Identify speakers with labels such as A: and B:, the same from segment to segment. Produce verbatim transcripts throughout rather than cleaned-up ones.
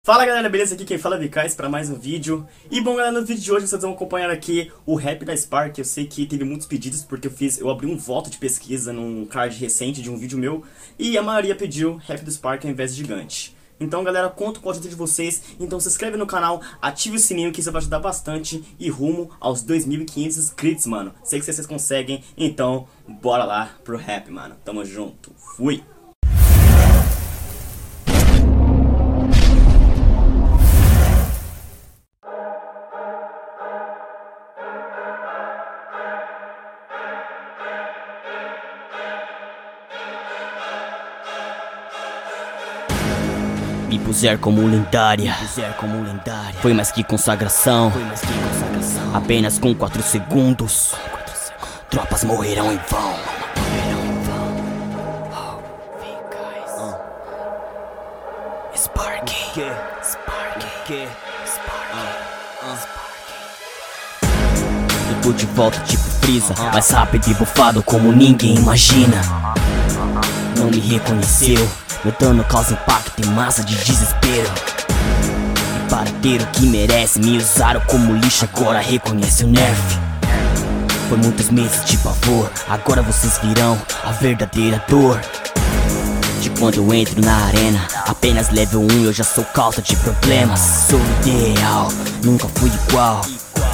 A: Fala galera, beleza? Aqui quem fala é Vicais para mais um vídeo. E bom galera, no vídeo de hoje vocês vão acompanhar aqui o rap da Spark. Eu sei que teve muitos pedidos porque eu fiz, eu abri um voto de pesquisa num card recente de um vídeo meu e a maioria pediu rap do Spark ao invés de gigante. Então galera, conto com a ajuda de vocês, então se inscreve no canal, ative o sininho que isso vai ajudar bastante e rumo aos dois mil e quinhentos inscritos, mano. Sei que vocês conseguem, então bora lá pro rap, mano. Tamo junto, fui!
B: Me puser como lendária, foi mais que consagração. Apenas com quatro segundos, tropas morrerão em vão. Spark, Spark, eu tô de volta tipo Freeza, mais rápido e bufado como ninguém imagina. Não me reconheceu, meu dano causa impacto e massa de desespero. E para ter o que merece, me usaram como lixo, agora reconhece o nerf. Foi muitos meses de pavor, agora vocês virão a verdadeira dor. De quando eu entro na arena, apenas level um eu já sou causa de problemas. Sou ideal, nunca fui igual,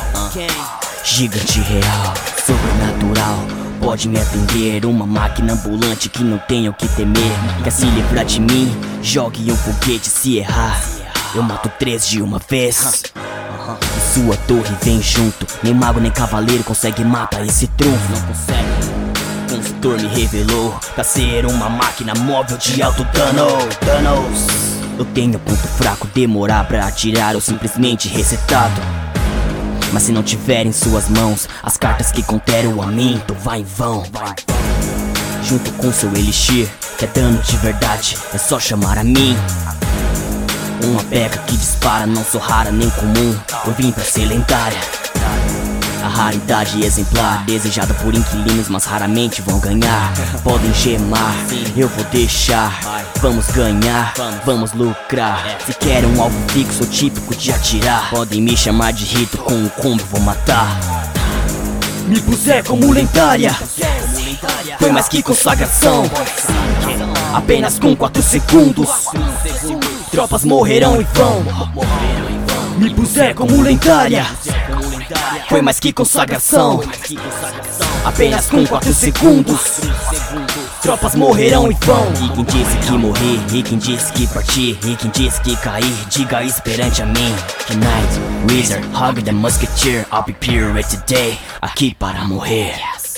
B: gigante real, sobrenatural. Pode me atender, uma máquina ambulante que não tenho o que temer. Quer se livrar de mim? Jogue um foguete, se errar eu mato três de uma vez. E sua torre vem junto, nem mago nem cavaleiro consegue matar esse trunfo. Não consegue. O consultor me revelou pra ser uma máquina móvel de alto dano. Danos. Eu tenho ponto fraco, demorar pra atirar ou simplesmente resetado. Mas se não tiver em suas mãos as cartas que contêm o aminto, vai em vão. Junto com seu elixir, que é dano de verdade, é só chamar a mim. Uma peca que dispara, não sou rara nem comum, eu vim pra ser lendária. A raridade exemplar, desejada por inquilinos, mas raramente vão ganhar. Podem gemar, eu vou deixar. Vamos ganhar, vamos lucrar. Se querem um alvo fixo ou típico de atirar, podem me chamar de rito, com o combo vou matar. Me puser como lendária, foi mais que consagração. Apenas com quatro segundos, tropas morrerão em vão. Me puser como lendária, foi mais que consagração. Apenas com quatro segundos, tropas morrerão em vão. E quem disse que morrer, e quem disse que partir, e quem disse que cair, diga isso perante a mim. Knight, Wizard, Hug the Musketeer, I'll be pure today, aqui para morrer.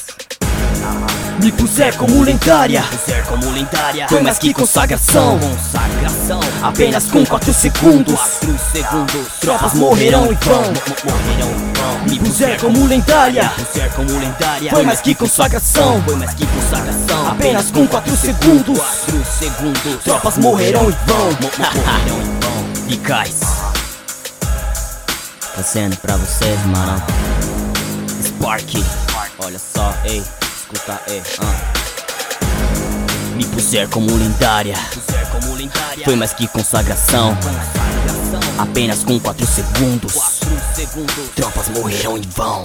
B: Me puser como lendária, foi mais que consagração. Apenas com quatro segundos, tropas morrerão em vão. Me puser como lendária, foi mais que consagração. Apenas com quatro segundos, tropas morrerão em vão. Vicais, trazendo pra vocês, mano. Spark, olha só, ei. Escuta, ei, uh. Me puser como lendária, foi mais que consagração. Apenas com quatro segundos, tropas morrerão em vão.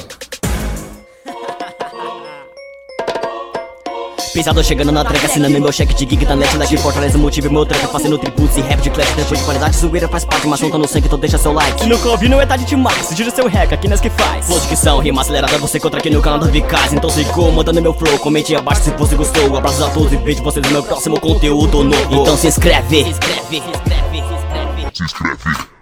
B: Pesado chegando na track, assinando meu cheque de gig da net. Like Fortaleza, motivo meu track, fazendo tributos e rap de clash. Depois de qualidade, zoeira faz parte, mas não tá no sangue, então deixa seu like. Se nunca ouviu, não é tarde demais, gira seu rec, aqui nós que faz. Flow que são, rima acelerada, você encontra aqui no canal do Vicais. Então se comandando meu flow, comente abaixo se você gostou. Abraços a todos e vejo vocês no meu próximo conteúdo novo. Então se inscreve, se inscreve, se inscreve, se inscreve. Se inscreve.